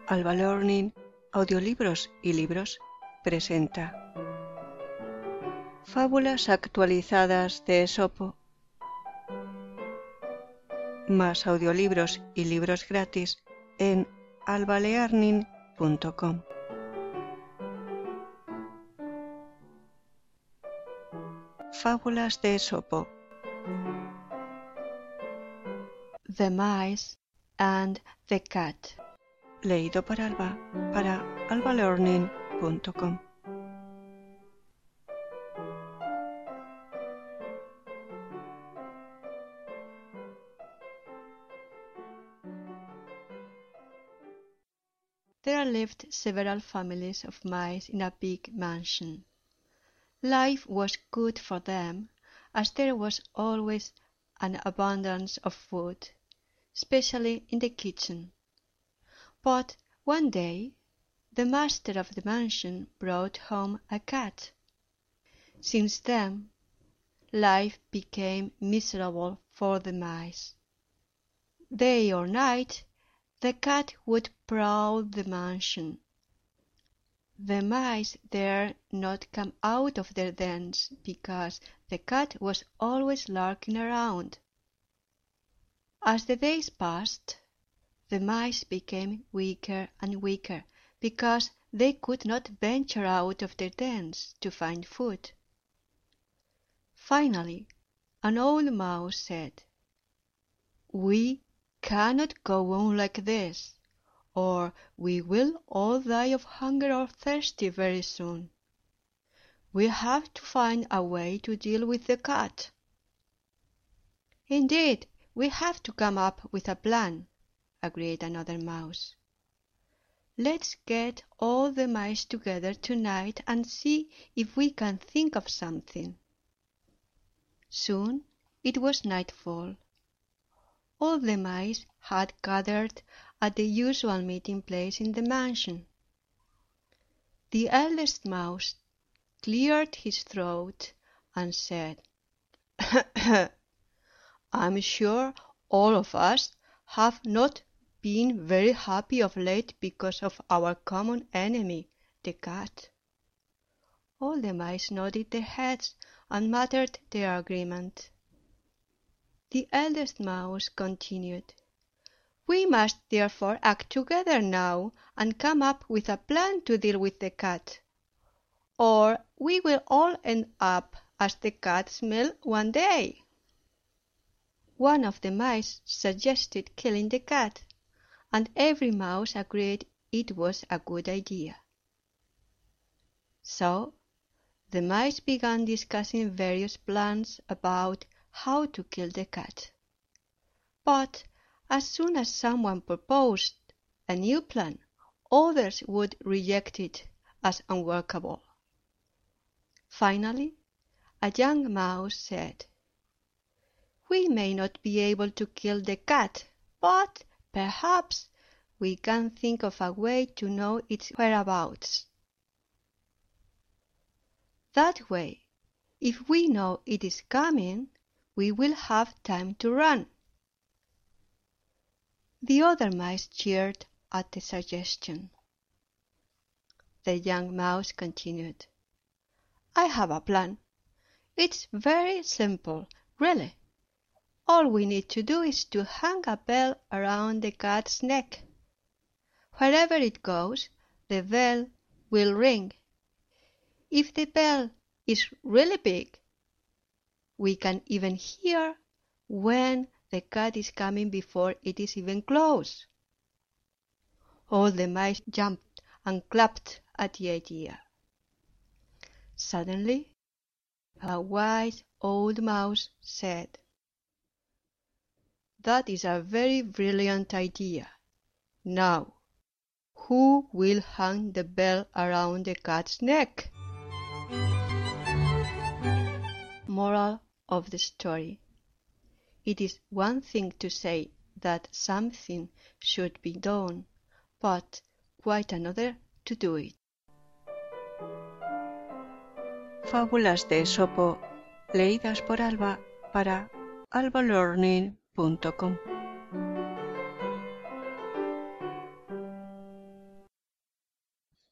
Alba Learning, Audiolibros y Libros presenta Fábulas actualizadas de Esopo. Más audiolibros y libros gratis en albalearning.com. Fábulas de Esopo. The Mice and the Cat. Leído por Alba para albalearning.com. There lived several families of mice in a big mansion. Life was good for them, as there was always an abundance of food, especially in the kitchen. But one day the master of the mansion brought home a cat. Since then, life became miserable for the mice. Day or night, the cat would prowl the mansion. The mice dared not come out of their dens because the cat was always lurking around. As the days passed, the mice became weaker and weaker because they could not venture out of their dens to find food. Finally, an old mouse said, "We cannot go on like this, or we will all die of hunger or thirsty very soon. We have to find a way to deal with the cat." "Indeed, we have to come up with a plan," agreed another mouse. "Let's get all the mice together tonight and see if we can think of something." Soon it was nightfall. All the mice had gathered at the usual meeting place in the mansion. The eldest mouse cleared his throat and said, "I'm sure all of us have not been very happy of late because of our common enemy, the cat." All the mice nodded their heads and muttered their agreement. The eldest mouse continued, "We must therefore act together now and come up with a plan to deal with the cat, or we will all end up as the cat smell one day." One of the mice suggested killing the cat, and every mouse agreed it was a good idea. So the mice began discussing various plans about how to kill the cat. But as soon as someone proposed a new plan, others would reject it as unworkable. Finally, a young mouse said, "We may not be able to kill the cat, but perhaps we can think of a way to know its whereabouts. That way, if we know it is coming, we will have time to run." The other mice cheered at the suggestion. The young mouse continued, "I have a plan. It's very simple, really. All we need to do is to hang a bell around the cat's neck. Wherever it goes, the bell will ring. If the bell is really big, we can even hear when the cat is coming before it is even close." All the mice jumped and clapped at the idea. Suddenly, a wise old mouse said, "That is a very brilliant idea. Now, who will hang the bell around the cat's neck?" Moral of the story: it is one thing to say that something should be done, but quite another to do it. Fábulas de Esopo, leídas por Alba para albalearning.com.